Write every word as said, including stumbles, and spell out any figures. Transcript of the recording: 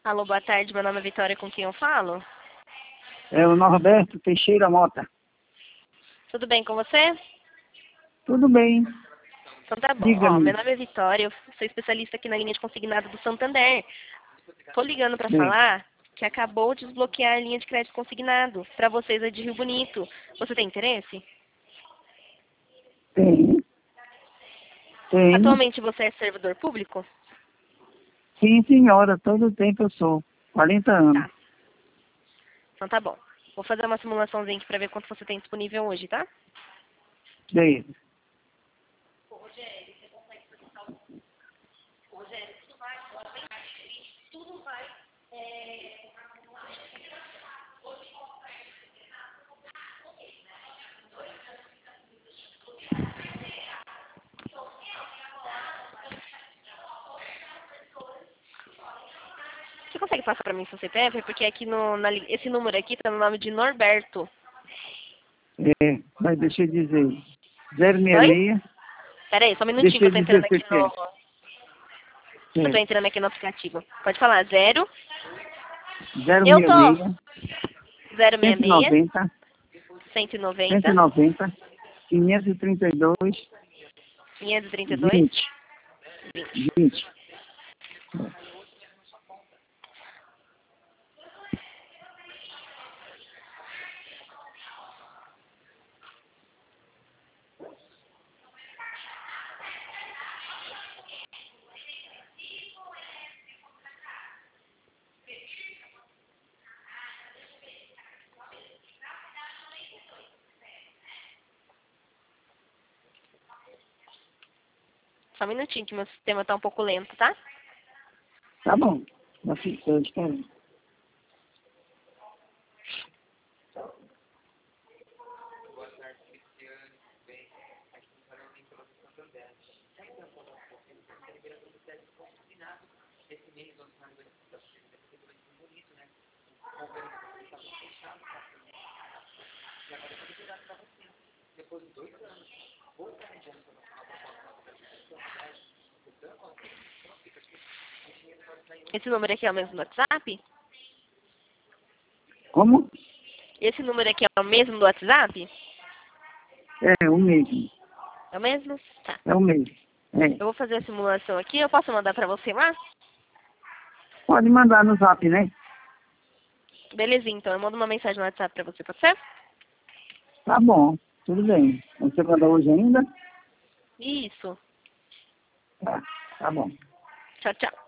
Alô, boa tarde. Meu nome é Vitória, com quem eu falo? É o Norberto Teixeira Mota. Tudo bem com você? Tudo bem. Então tá bom. Ó, meu Diga-me. nome é Vitória, eu sou especialista aqui na linha de consignado do Santander. Tô ligando para Bem, falar que acabou de desbloquear a linha de crédito consignado para vocês é de Rio Bonito. Você tem interesse? tem. Tenho. Atualmente você é servidor público? Sim, senhora. Todo tempo eu sou. quarenta anos. Tá. Então tá bom. Vou fazer uma simulaçãozinha aqui para ver quanto você tem disponível hoje, tá? Beleza. Você consegue passar para mim seu C P F? Porque aqui no, na li- esse número aqui tá no nome de Norberto. É, mas deixa eu dizer. zero seis Oi? seis. Pera aí, só um minutinho Deixa que eu eu tô dizer entrando o aqui C P F. no... Eu tô É. entrando aqui no aplicativo. Pode falar, zero. zero Eu seis tô. seis. zero seis cento e seis, noventa. cento e cento e noventa, noventa. quinhentos e trinta e dois. quinhentos e trinta e dois, vinte. vinte. vinte. Só um minutinho que meu sistema tá um pouco lento, tá? Tá bom. Já ficou esperando. Esse número aqui é o mesmo do WhatsApp? Como? Esse número aqui é o mesmo do WhatsApp? É o mesmo. É o mesmo? Tá. É o mesmo. É. Eu vou fazer a simulação aqui. Eu posso mandar pra você lá? Pode mandar no zap, né? Belezinha, então. Eu mando uma mensagem no WhatsApp pra você, pode ser? Tá bom. Tudo bem. Você manda hoje ainda? Isso. Tá. Tá bom. Tchau, tchau.